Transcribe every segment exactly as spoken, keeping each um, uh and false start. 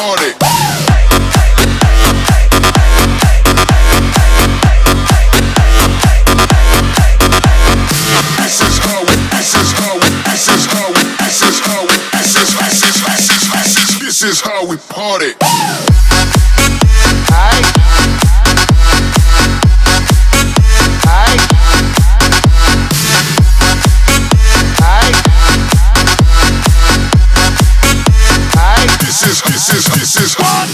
party. This is how we, this is how we, this is how we, this is how we, this is, this is, this is, this is, this is how we party. This is, this is, this is hot.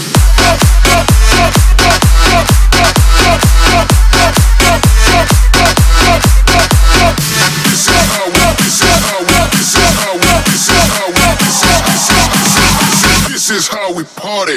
This is how we, this is how we, this is how we, this is how we, this is, this is, this is, this is how we party.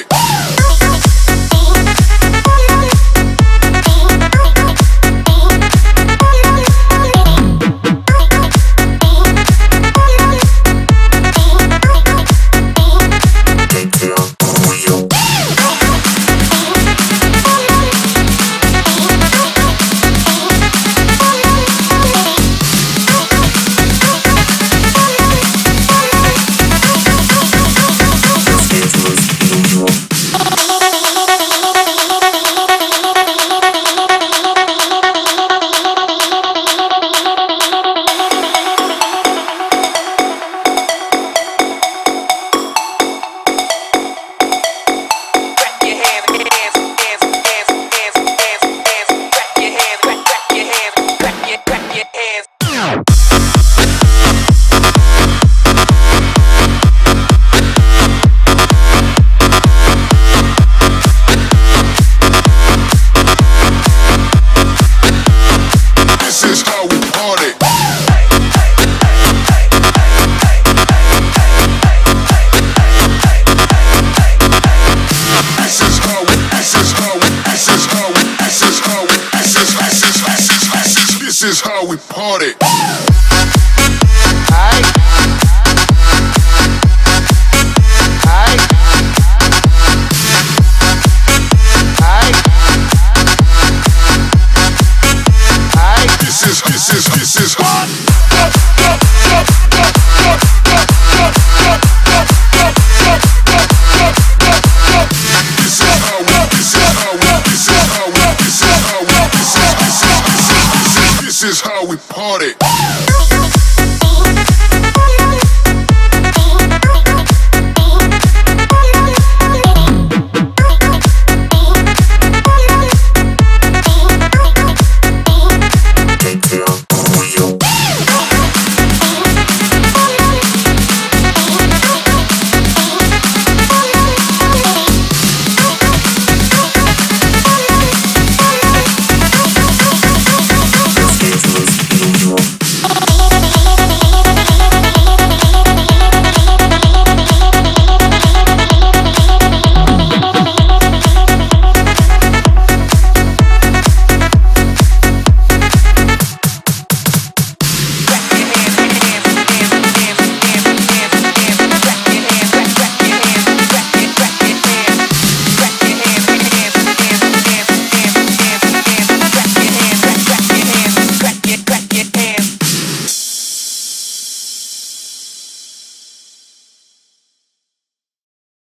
This is how we party.